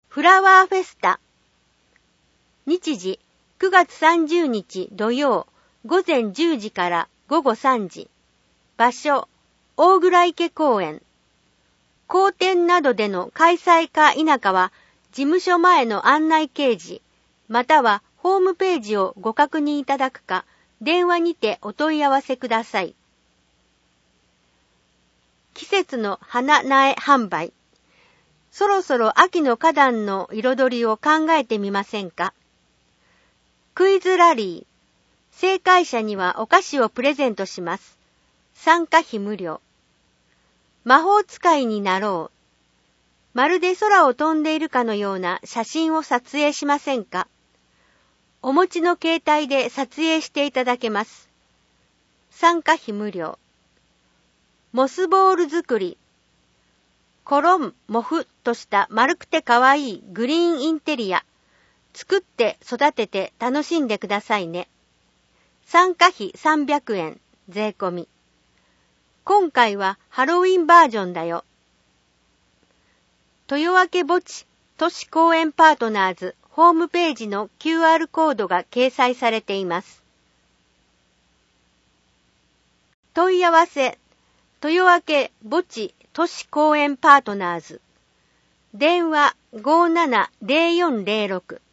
フラワーフェスタ。日時9月30日土曜午前10時から午後3時。場所大倉池公園。公店などでの開催か否かは事務所前の案内掲示またはホームページをご確認いただくか電話にてお問い合わせください。季節の花苗販売。そろそろ秋の花壇の彩りを考えてみませんか？クイズラリー。正解者にはお菓子をプレゼントします。参加費無料。魔法使いになろう。まるで空を飛んでいるかのような写真を撮影しませんか？お持ちの携帯で撮影していただけます。参加費無料。モスボール作り。コロン、モフとした丸くてかわいいグリーンインテリア。作って育てて楽しんでくださいね。参加費300円、税込み。今回はハロウィンバージョンだよ。豊明墓地都市公園パートナーズホームページの QR コードが掲載されています。問い合わせ、豊明墓地都市公園パートナーズ。電話570406